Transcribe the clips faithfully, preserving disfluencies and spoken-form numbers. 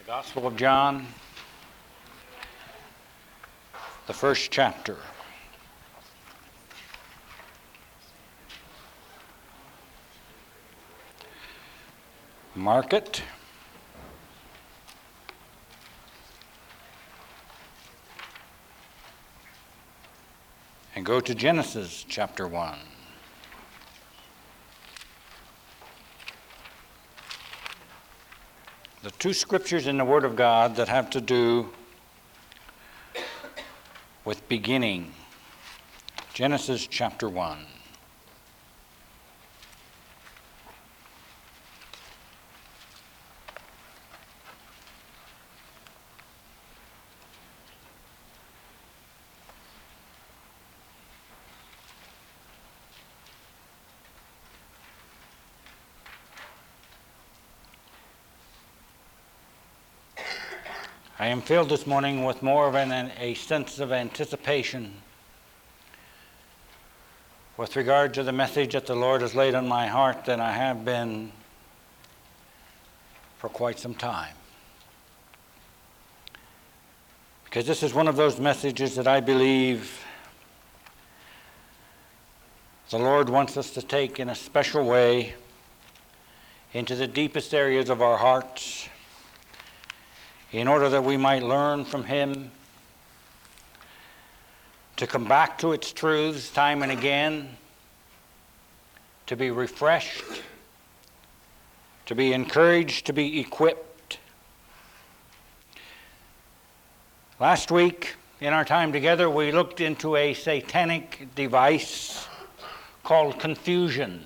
The Gospel of John, the first chapter. Mark it. And go to Genesis chapter one. The two scriptures in the Word of God that have to do with beginning. Genesis chapter one. I am filled this morning with more of an, a sense of anticipation with regard to the message that the Lord has laid on my heart than I have been for quite some time. Because this is one of those messages that I believe the Lord wants us to take in a special way into the deepest areas of our hearts, in order that we might learn from Him, to come back to its truths time and again, to be refreshed, to be encouraged, to be equipped. Last week, in our time together, we looked into a satanic device called confusion.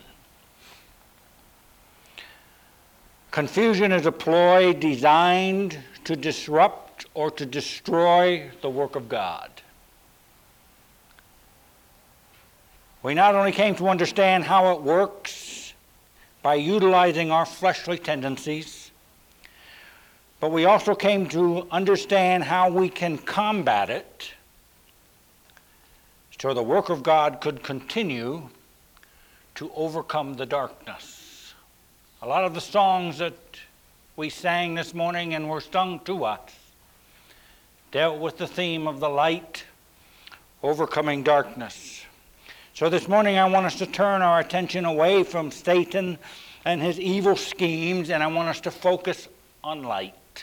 Confusion is a ploy designed to disrupt or to destroy the work of God. We not only came to understand how it works by utilizing our fleshly tendencies, but we also came to understand how we can combat it so the work of God could continue to overcome the darkness. A lot of the songs that we sang this morning and were sung to us dealt with the theme of the light overcoming darkness. So this morning I want us to turn our attention away from Satan and his evil schemes, and I want us to focus on light.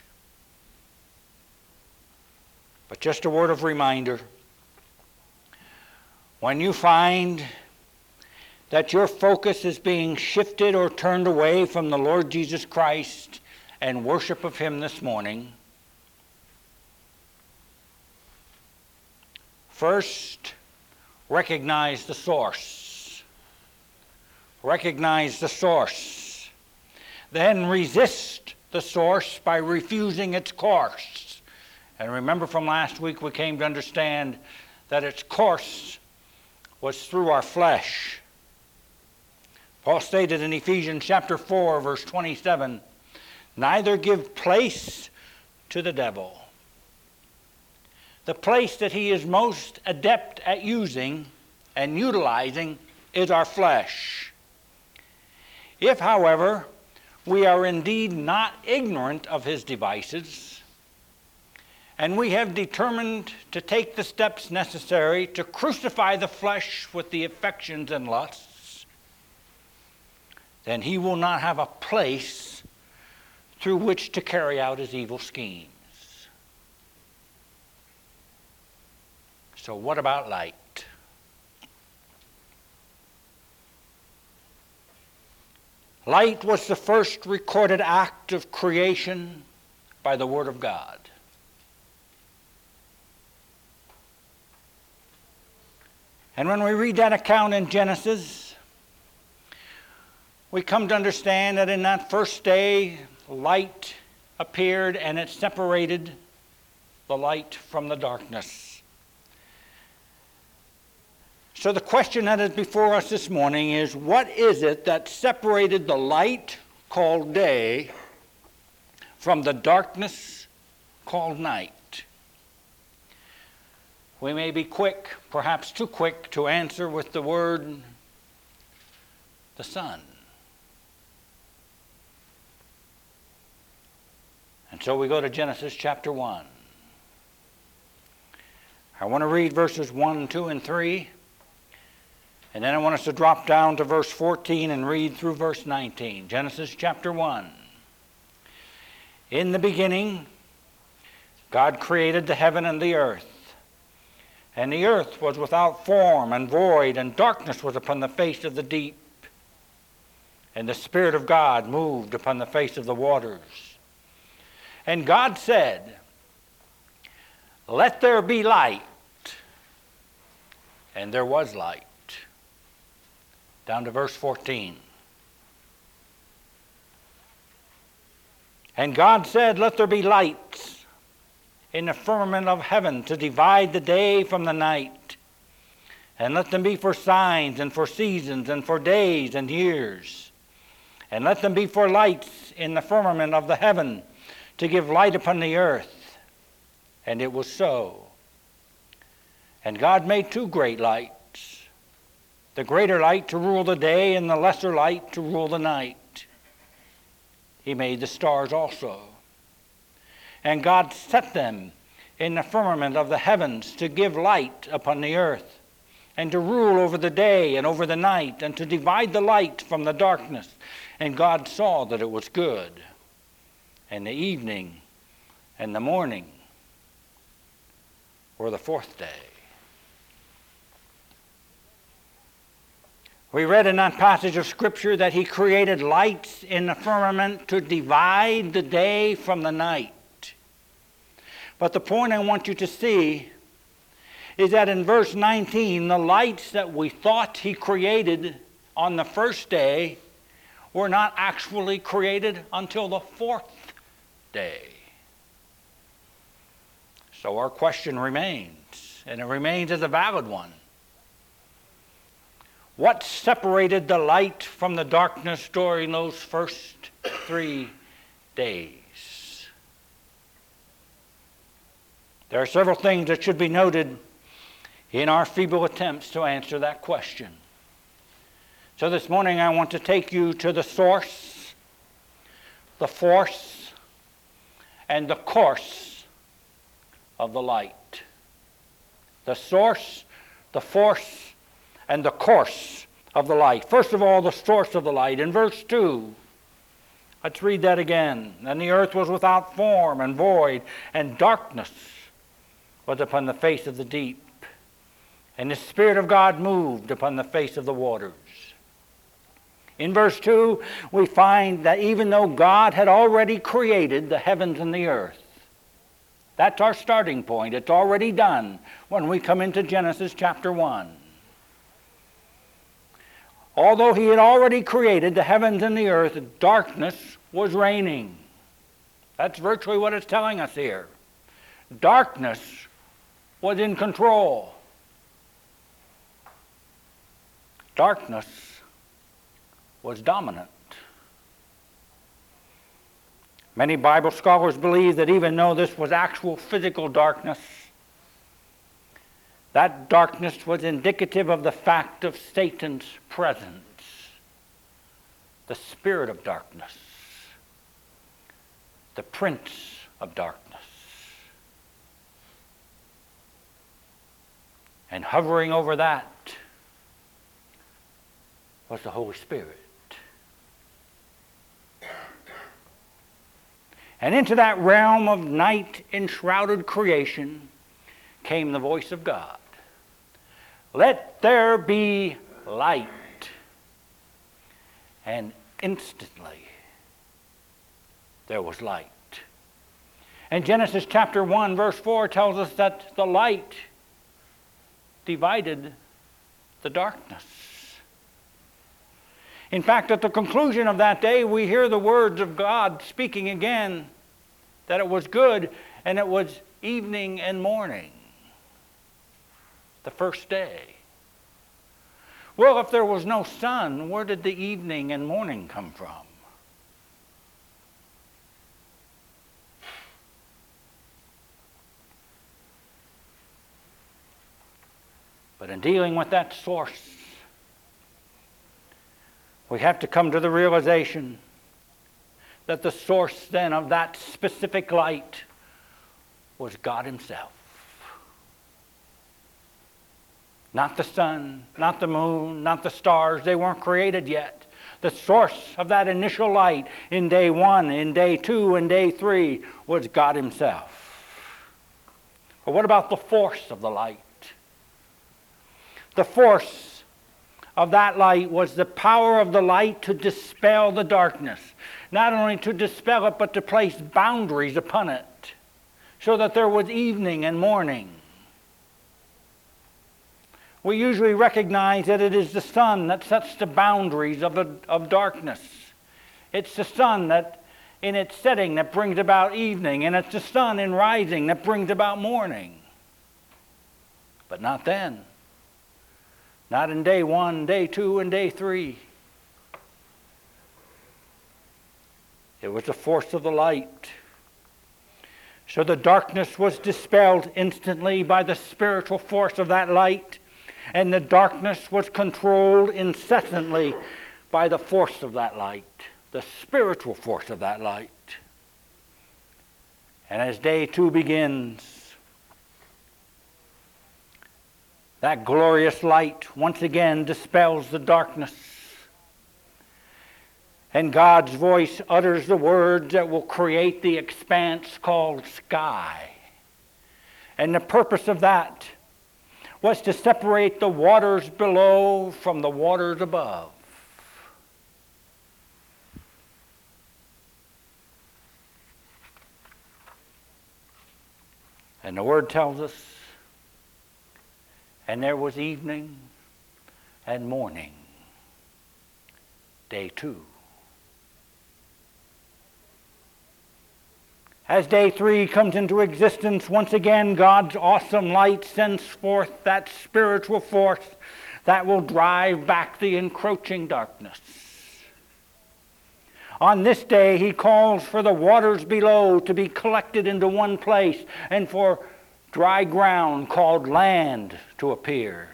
But just a word of reminder: when you find that your focus is being shifted or turned away from the Lord Jesus Christ and worship of Him this morning, first, recognize the source. Recognize the source. Then resist the source by refusing its course. And remember from last week we came to understand that its course was through our flesh. Paul stated in Ephesians chapter four, verse twenty-seven, neither give place to the devil. The place that he is most adept at using and utilizing is our flesh. If, however, we are indeed not ignorant of his devices, and we have determined to take the steps necessary to crucify the flesh with the affections and lusts, then he will not have a place through which to carry out his evil schemes. So what about light? Light was the first recorded act of creation by the Word of God. And when we read that account in Genesis, we come to understand that in that first day, light appeared and it separated the light from the darkness. So the question that is before us this morning is, what is it that separated the light called day from the darkness called night? We may be quick, perhaps too quick, to answer with the word, the sun. And so we go to Genesis chapter one. I want to read verses one, two, and three. And then I want us to drop down to verse fourteen and read through verse nineteen. Genesis chapter one. In the beginning, God created the heaven and the earth. And the earth was without form and void, and darkness was upon the face of the deep. And the Spirit of God moved upon the face of the waters. And God said, "Let there be light." And there was light. Down to verse fourteen. And God said, "Let there be lights in the firmament of heaven to divide the day from the night, and let them be for signs and for seasons and for days and years, and let them be for lights in the firmament of the heaven to give light upon the earth." And it was so. And God made two great lights, the greater light to rule the day and the lesser light to rule the night. He made the stars also. And God set them in the firmament of the heavens to give light upon the earth, and to rule over the day and over the night, and to divide the light from the darkness. And God saw that it was good. And the evening and the morning were the fourth day. We read in that passage of Scripture that he created lights in the firmament to divide the day from the night. But the point I want you to see is that in verse nineteen, the lights that we thought he created on the first day were not actually created until the fourth day. So our question remains, and it remains as a valid one. What separated the light from the darkness during those first three days? There are several things that should be noted in our feeble attempts to answer that question. So this morning I want to take you to the source, the force, and the course of the light. The source, the force, and the course of the light. First of all, the source of the light. In verse two, let's read that again. "And the earth was without form and void, and darkness was upon the face of the deep. And the Spirit of God moved upon the face of the waters." In verse two, we find that even though God had already created the heavens and the earth, that's our starting point. It's already done when we come into Genesis chapter one. Although he had already created the heavens and the earth, darkness was reigning. That's virtually what it's telling us here. Darkness was in control. Darkness was dominant. Many Bible scholars believe that even though this was actual physical darkness, that darkness was indicative of the fact of Satan's presence, the spirit of darkness, the prince of darkness. And hovering over that was the Holy Spirit. And into that realm of night-enshrouded creation came the voice of God. "Let there be light." And instantly there was light. And Genesis chapter one verse four tells us that the light divided the darkness. In fact, at the conclusion of that day, we hear the words of God speaking again, that it was good, and it was evening and morning, the first day. Well, if there was no sun, where did the evening and morning come from? But in dealing with that source, we have to come to the realization that the source then of that specific light was God himself. Not the sun, not the moon, not the stars. They weren't created yet. The source of that initial light in day one, in day two, and day three was God himself. But what about the force of the light? The force of that light was the power of the light to dispel the darkness. Not only to dispel it, but to place boundaries upon it, so that there was evening and morning. We usually recognize that it is the sun that sets the boundaries of, the, of darkness. It's the sun that, in its setting, that brings about evening, and it's the sun in rising that brings about morning. But not then. Not in day one, day two, and day three. It was the force of the light. So the darkness was dispelled instantly by the spiritual force of that light, and the darkness was controlled incessantly by the force of that light, the spiritual force of that light. And as day two begins, that glorious light once again dispels the darkness. And God's voice utters the words that will create the expanse called sky. And the purpose of that was to separate the waters below from the waters above. And the word tells us, and there was evening and morning, day two. As day three comes into existence, once again God's awesome light sends forth that spiritual force that will drive back the encroaching darkness. On this day, he calls for the waters below to be collected into one place and for dry ground called land to appear.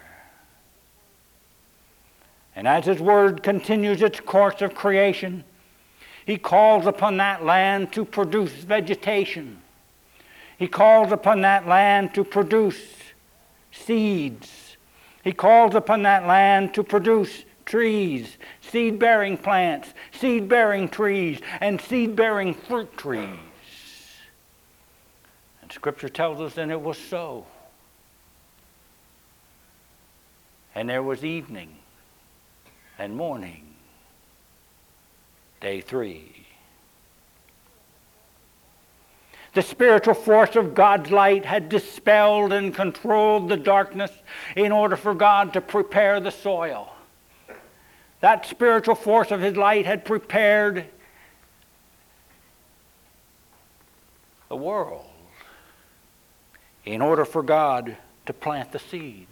And as his word continues its course of creation, he calls upon that land to produce vegetation. He calls upon that land to produce seeds. He calls upon that land to produce trees, seed-bearing plants, seed-bearing trees, and seed-bearing fruit trees. And Scripture tells us, and it was so. And there was evening and morning, day three. The spiritual force of God's light had dispelled and controlled the darkness in order for God to prepare the soil. That spiritual force of his light had prepared the world in order for God to plant the seeds.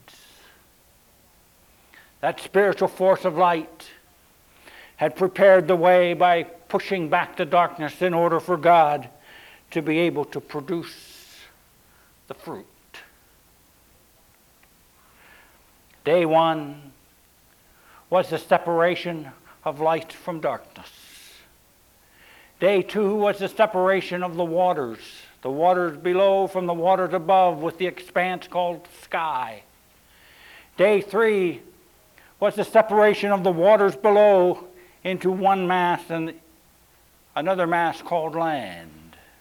That spiritual force of light had prepared the way by pushing back the darkness in order for God to be able to produce the fruit. Day one was the separation of light from darkness. Day two was the separation of the waters, the waters below from the waters above, with the expanse called sky. Day three was the separation of the waters below into one mass and another mass called land.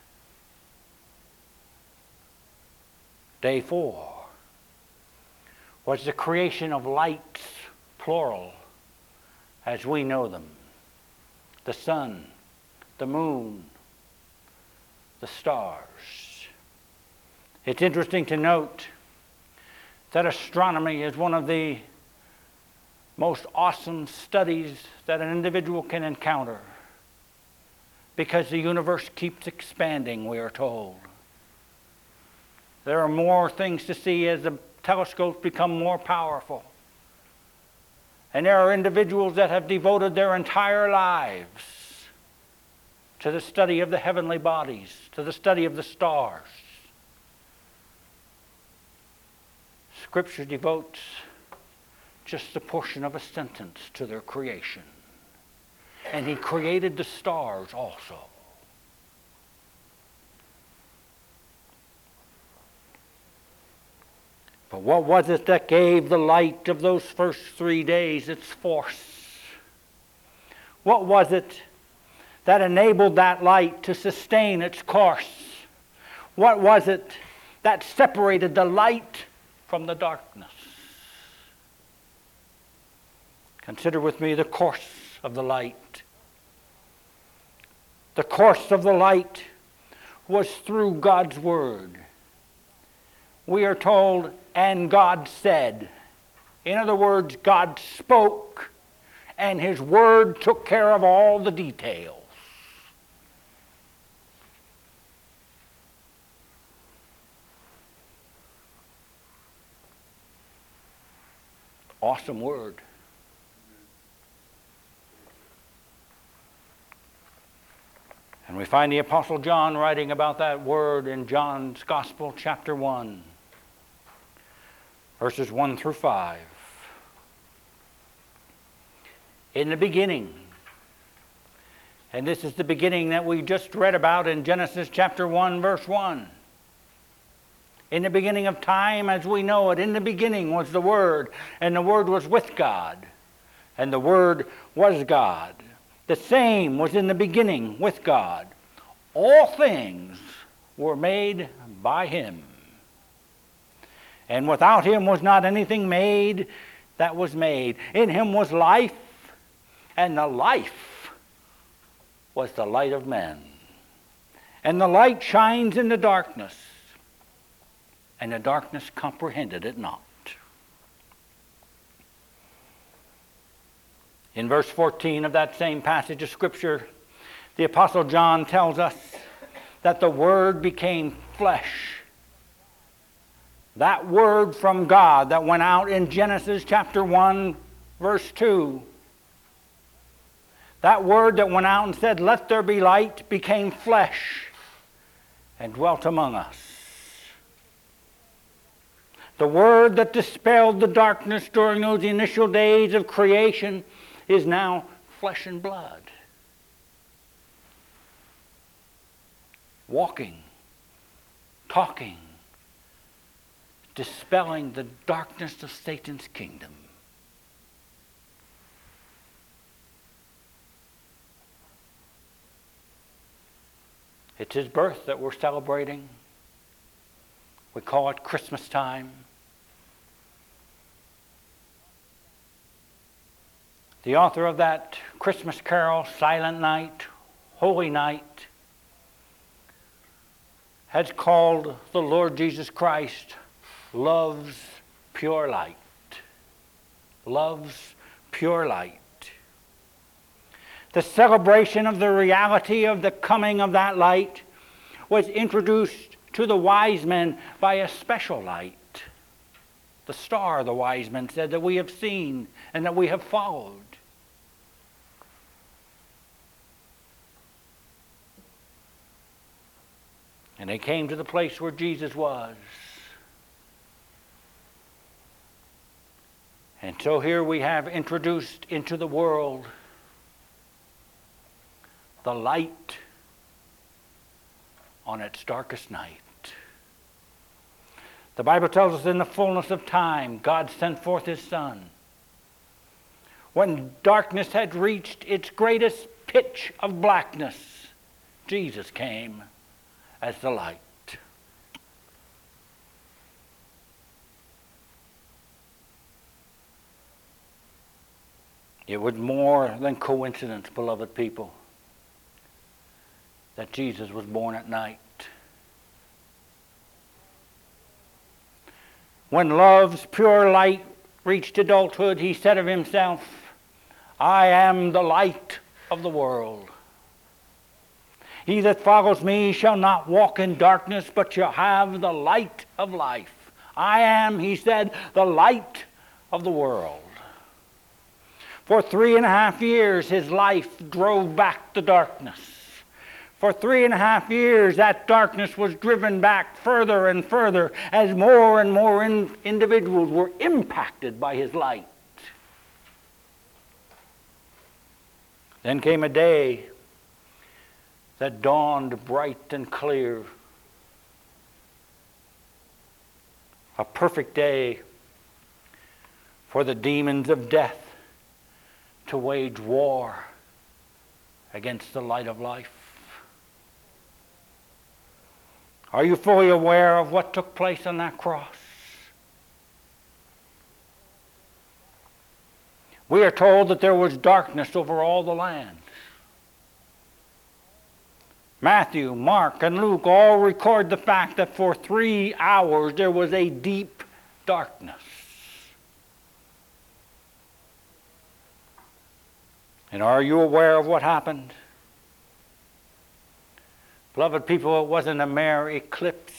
Day four was the creation of lights, plural, as we know them. The sun, the moon, the stars. It's interesting to note that astronomy is one of the most awesome studies that an individual can encounter, because the universe keeps expanding, we are told. There are more things to see as the telescopes become more powerful. And there are individuals that have devoted their entire lives to the study of the heavenly bodies, to the study of the stars. Scripture devotes just a portion of a sentence to their creation. And he created the stars also. But what was it that gave the light of those first three days its force? What was it that enabled that light to sustain its course? What was it that separated the light from the darkness? Consider with me the course of the light. The course of the light was through God's Word. We are told, and God said. In other words, God spoke, and His Word took care of all the details. Awesome Word. And we find the Apostle John writing about that Word in John's Gospel, chapter one, verses one through five. In the beginning, and this is the beginning that we just read about in Genesis chapter one, verse one. In the beginning of time as we know it, in the beginning was the Word, and the Word was with God, and the Word was God. The same was in the beginning with God. All things were made by Him. And without Him was not anything made that was made. In Him was life, and the life was the light of men. And the light shines in the darkness, and the darkness comprehended it not. In verse fourteen of that same passage of Scripture, the Apostle John tells us that the Word became flesh. That Word from God that went out in Genesis chapter one, verse two. That Word that went out and said, "Let there be light," became flesh and dwelt among us. The Word that dispelled the darkness during those initial days of creation is now flesh and blood. Walking, talking, dispelling the darkness of Satan's kingdom. It's His birth that we're celebrating. We call it Christmas time. The author of that Christmas carol, Silent Night, Holy Night, has called the Lord Jesus Christ love's pure light. Love's pure light. The celebration of the reality of the coming of that light was introduced to the wise men by a special light. The star, the wise men said, that we have seen and that we have followed. And they came to the place where Jesus was. And so here we have introduced into the world the light on its darkest night. The Bible tells us in the fullness of time, God sent forth His Son. When darkness had reached its greatest pitch of blackness, Jesus came as the light. It was more than coincidence, beloved people, that Jesus was born at night. When love's pure light reached adulthood, He said of Himself, "I am the light of the world. He that follows me shall not walk in darkness, but shall have the light of life." I am, He said, the light of the world. For three and a half years, His life drove back the darkness. For three and a half years, that darkness was driven back further and further as more and more in, individuals were impacted by His light. Then came a day that dawned bright and clear a perfect day for the demons of death to wage war against the light of life. Are you fully aware of what took place on that cross? We are told that there was darkness over all the land. Matthew, Mark, and Luke all record the fact that for three hours there was a deep darkness. And are you aware of what happened? Beloved people, it wasn't a mere eclipse.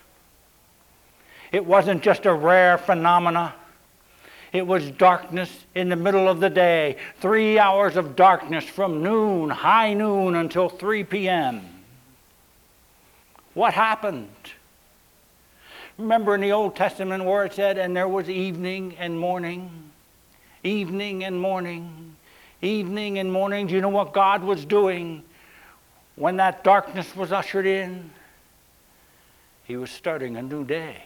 It wasn't just a rare phenomena. It was darkness in the middle of the day. Three hours of darkness from noon, high noon, until three p.m. What happened? Remember in the Old Testament where it said, and there was evening and morning, evening and morning, evening and morning. Do you know what God was doing when that darkness was ushered in? He was starting a new day.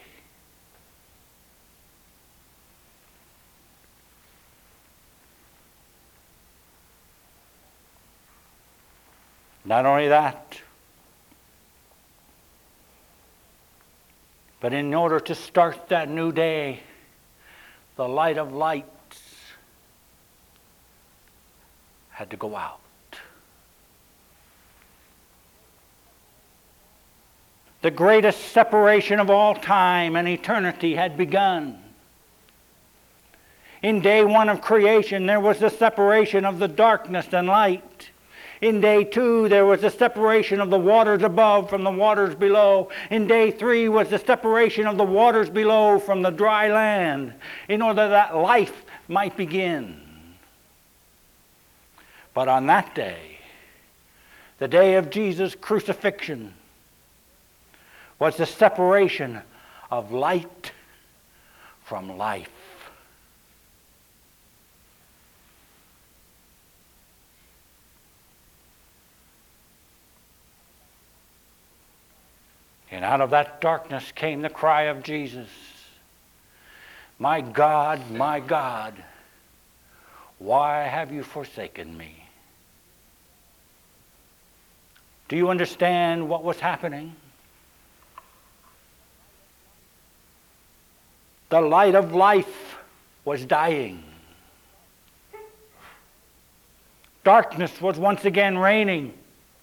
Not only that, but in order to start that new day, the light of lights had to go out. The greatest separation of all time and eternity had begun. In day one of creation, there was the separation of the darkness and light. In day two, there was the separation of the waters above from the waters below. In day three was the separation of the waters below from the dry land, in order that life might begin. But on that day, the day of Jesus' crucifixion, was the separation of light from life. And out of that darkness came the cry of Jesus, "My God, my God, why have you forsaken me?" Do you understand what was happening? The light of life was dying. Darkness was once again reigning.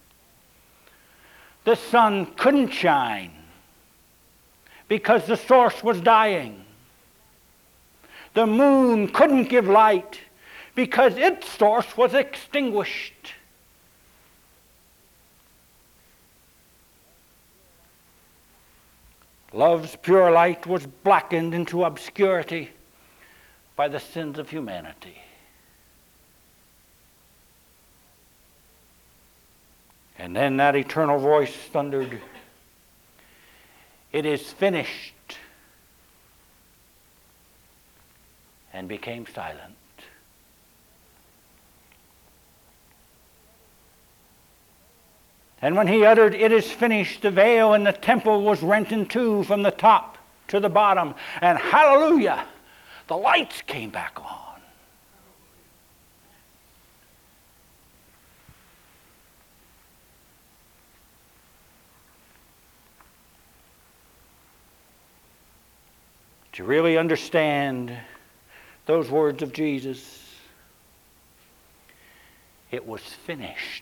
The sun couldn't shine because the source was dying. The moon couldn't give light because its source was extinguished. Love's pure light was blackened into obscurity by the sins of humanity. And then that eternal voice thundered, "It is finished," and became silent. And when he uttered, "It is finished," the veil in the temple was rent in two from the top to the bottom. And hallelujah, the lights came back on. Do you really understand those words of Jesus? It was finished.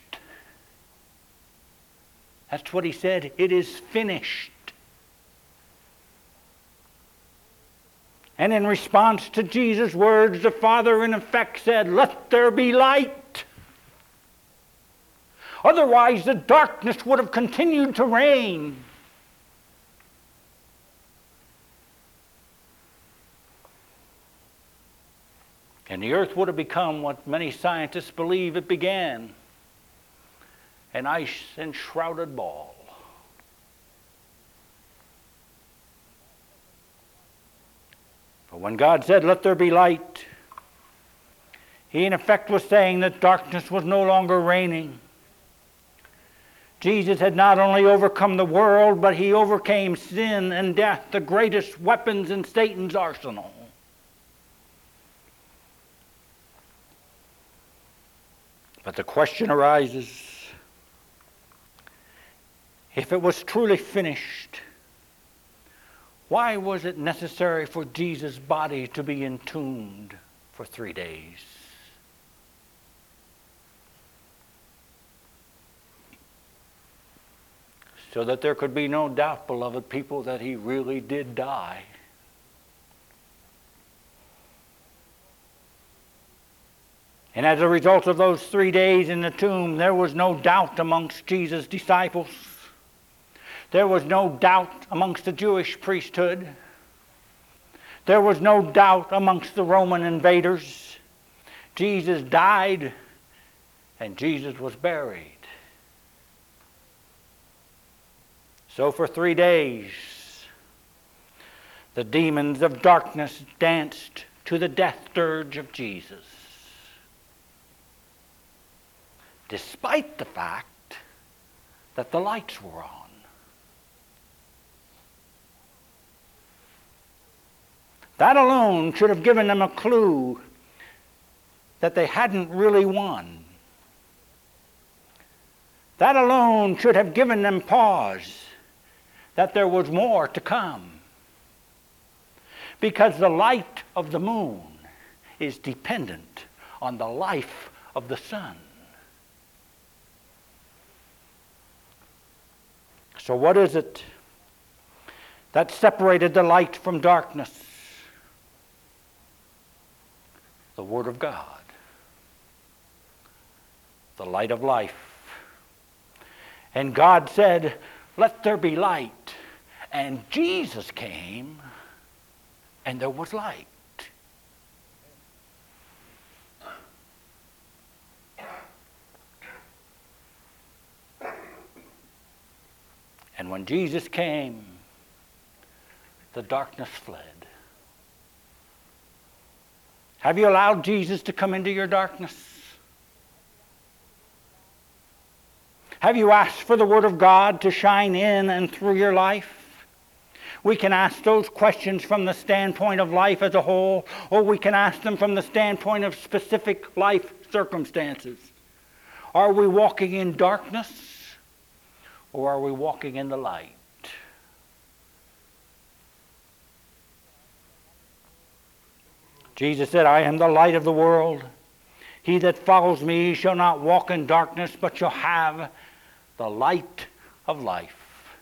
That's what he said. It is finished. And in response to Jesus' words, the Father in effect said, "Let there be light." Otherwise, the darkness would have continued to reign. And the earth would have become what many scientists believe it began, an ice-enshrouded ball. But when God said, "Let there be light," he in effect was saying that darkness was no longer reigning. Jesus had not only overcome the world, but he overcame sin and death, the greatest weapons in Satan's arsenal. But the question arises, if it was truly finished, why was it necessary for Jesus' body to be entombed for three days? So that there could be no doubt, beloved people, that he really did die. And as a result of those three days in the tomb, there was no doubt amongst Jesus' disciples. There was no doubt amongst the Jewish priesthood. There was no doubt amongst the Roman invaders. Jesus died, and Jesus was buried. So for three days, the demons of darkness danced to the death dirge of Jesus, despite the fact that the lights were on. That alone should have given them a clue that they hadn't really won. That alone should have given them pause, that there was more to come. Because the light of the moon is dependent on the life of the sun. So what is it that separated the light from darkness? The Word of God, the light of life. And God said, "Let there be light." And Jesus came, and there was light. And when Jesus came, the darkness fled. Have you allowed Jesus to come into your darkness? Have you asked for the Word of God to shine in and through your life? We can ask those questions from the standpoint of life as a whole, or we can ask them from the standpoint of specific life circumstances. Are we walking in darkness, or are we walking in the light? Jesus said, "I am the light of the world. He that follows me shall not walk in darkness, but shall have the light of life."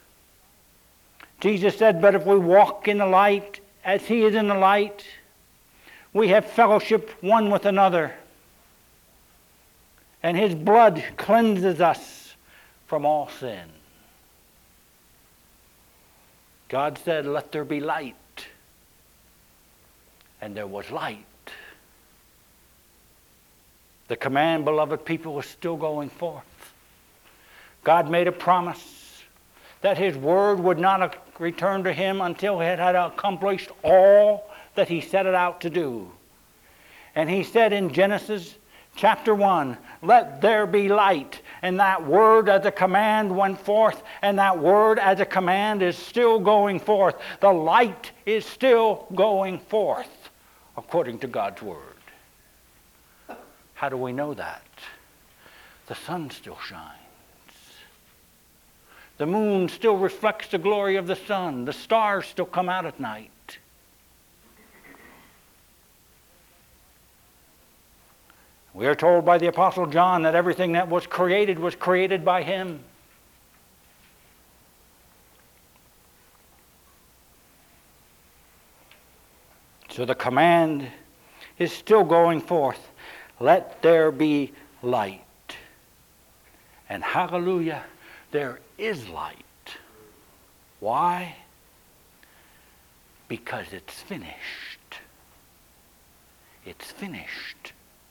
Jesus said, "But if we walk in the light as he is in the light, we have fellowship one with another. And his blood cleanses us from all sin." God said, "Let there be light." And there was light. The command, beloved people, is still going forth. God made a promise that his word would not return to him until it had accomplished all that he set it out to do. And he said in Genesis chapter one, "Let there be light." And that word as a command went forth, and that word as a command is still going forth. The light is still going forth according to God's word. How do we know that? The sun still shines. The moon still reflects the glory of the sun. The stars still come out at night. We are told by the Apostle John that everything that was created was created by him. So the command is still going forth. Let there be light. And hallelujah, there is light. Why? Because it's finished. It's finished.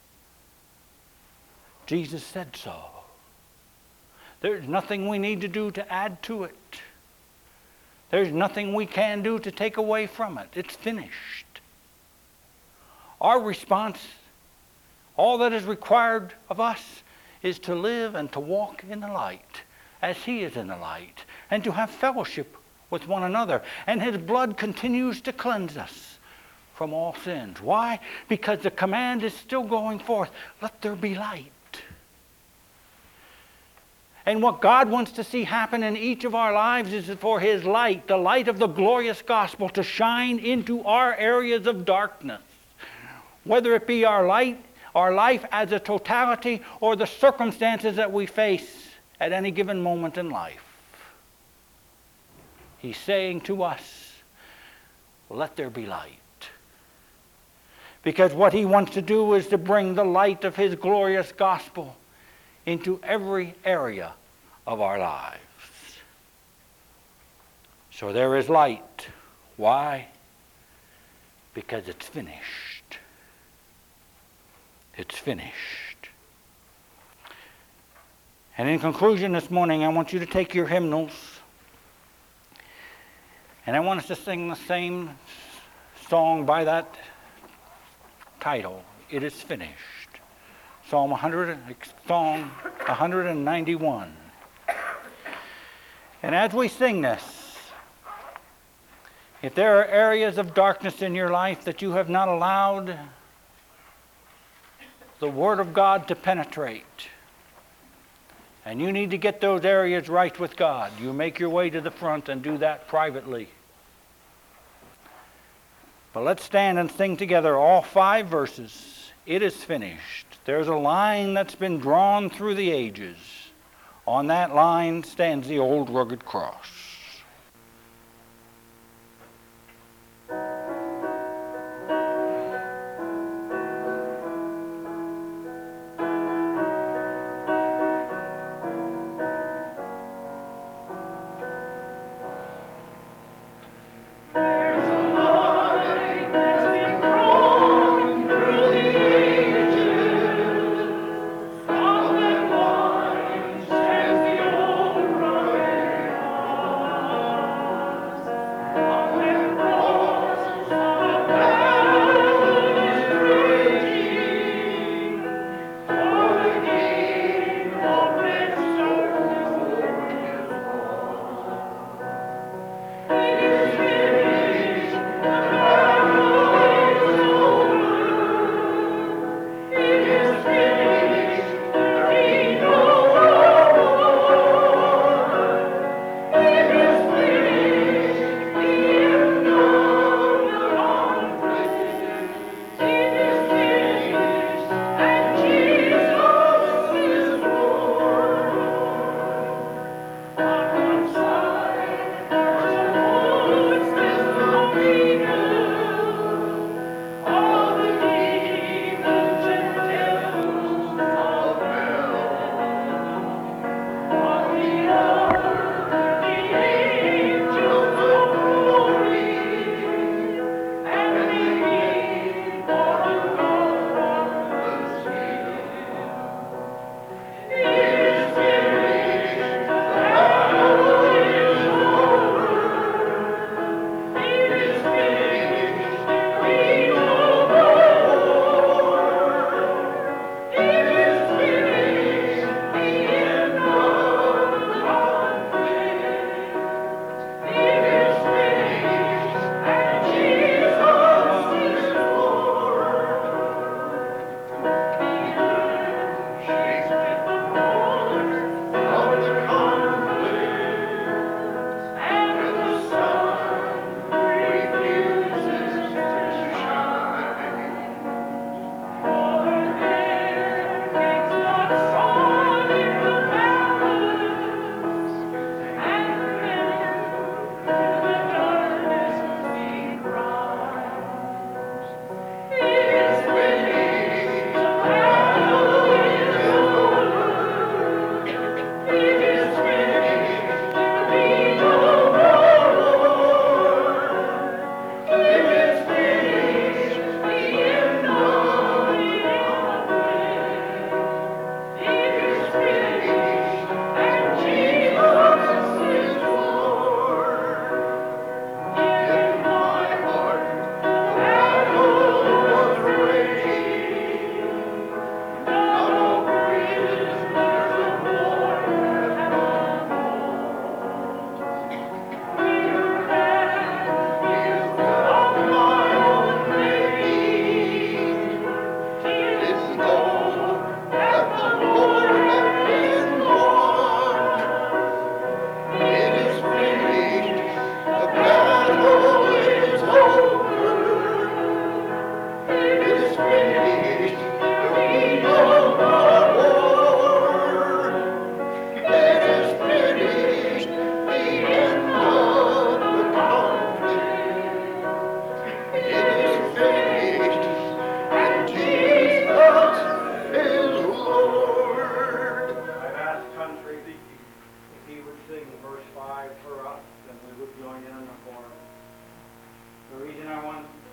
Jesus said so. There's nothing we need to do to add to it. There's nothing we can do to take away from it. It's finished. Our response, all that is required of us, is to live and to walk in the light as he is in the light, and to have fellowship with one another. And his blood continues to cleanse us from all sins. Why? Because the command is still going forth. Let there be light. And what God wants to see happen in each of our lives is for his light, the light of the glorious gospel, to shine into our areas of darkness. Whether it be our light, our life as a totality, or the circumstances that we face at any given moment in life. He's saying to us, let there be light. Because what he wants to do is to bring the light of his glorious gospel into every area of our lives. So there is light. Why? Because it's finished. It's finished. And in conclusion this morning, I want you to take your hymnals, and I want us to sing the same song by that title, It Is Finished. Psalm one hundred, Psalm one ninety-one. And as we sing this, if there are areas of darkness in your life that you have not allowed the Word of God to penetrate, and you need to get those areas right with God, you make your way to the front and do that privately. But let's stand and sing together all five verses. It is finished. There's a line that's been drawn through the ages. On that line stands the old rugged cross.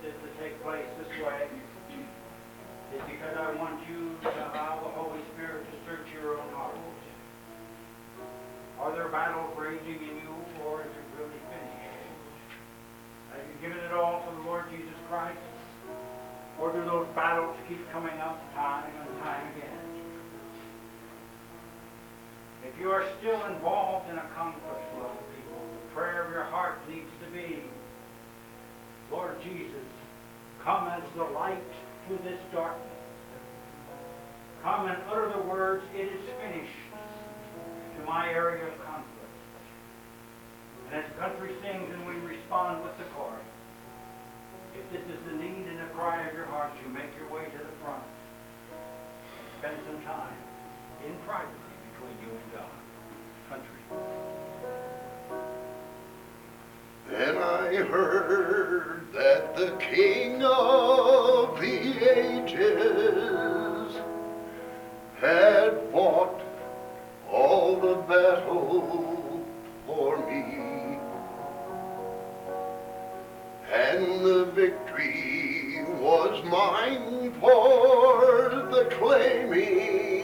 this to take place this way is because I want you to allow the Holy Spirit to search your own heart. Are there battles raging in you, or is it really finished? Have you given it all to the Lord Jesus Christ? Or do those battles keep coming up time and time again? If you are still involved in a conflict, beloved people, the prayer of your heart needs to be, Lord Jesus, come as the light to this darkness. Come and utter the words, it is finished, to my area of conflict. And as the country sings and we respond with the chorus, if this is the need and the cry of your heart, you make your way to the front. Spend some time in privacy between you and God. Country. Then I heard that the King of the ages had fought all the battle for me, and the victory was mine for the claiming.